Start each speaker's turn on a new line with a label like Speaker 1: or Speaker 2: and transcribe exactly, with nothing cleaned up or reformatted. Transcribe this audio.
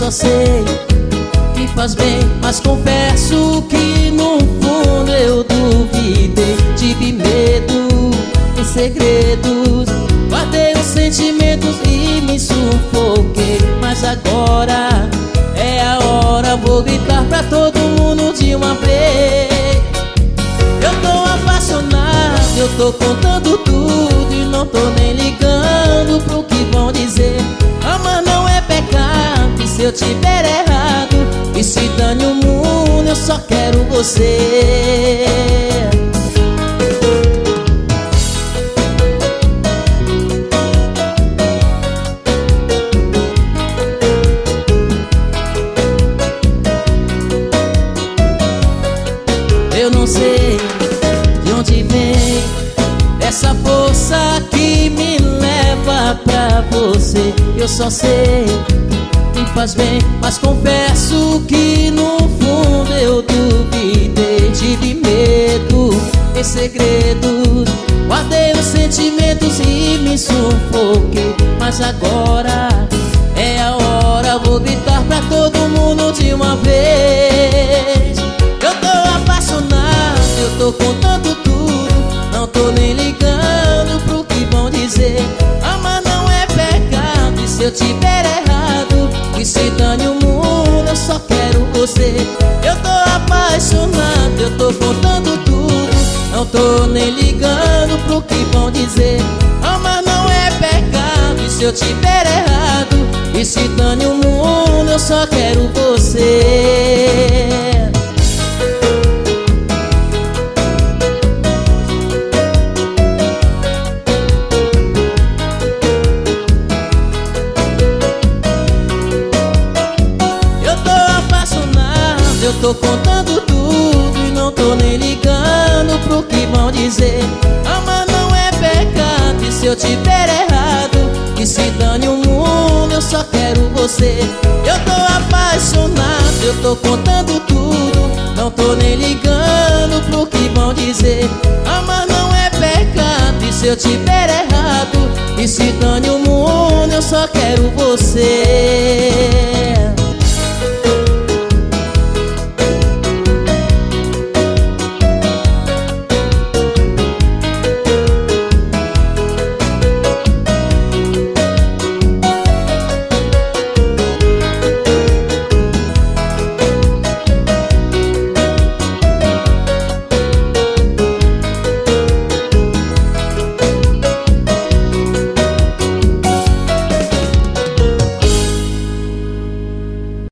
Speaker 1: só sei que faz bem, mas confesso que no fundo eu duvidei. Tive medo em segredos, guardei os sentimentos e me sufoquei. Mas agora é a hora, vou gritar pra todo mundo de uma vez. Eu tô apaixonado, eu tô contando tudo e não tô nem ligando pro que vão dizer. Amar não é pecado, e se eu tiver errado, e se dane o mundo, eu só quero você. Eu não sei de onde vem essa força que me leva pra você. Eu só sei que faz bem, mas confesso que no fundo eu duvidei. Tive medo em segredos, guardei os sentimentos e me sufoquei. Mas agora é a hora, vou gritar pra todo mundo de uma vez. Eu tô apaixonado, eu tô contando tudo, não tô nem ligando pro que vão dizer. Amar não é pecado, e se eu tiver errado, que se dane o mundo, eu só quero você. Eu tô apaixonado, eu tô contando tudo, não tô nem ligando pro que vão dizer. Amar não é pecado, e se eu tiver errado, que se dane o mundo, eu só quero você. Eu tô contando tudo e não tô nem ligando pro que vão dizer. Amar não é pecado, e se eu tiver errado, que se dane o mundo, eu só quero você. Eu tô apaixonado, eu tô contando tudo, não tô nem ligando pro que vão dizer. Amar não é pecado, e se eu tiver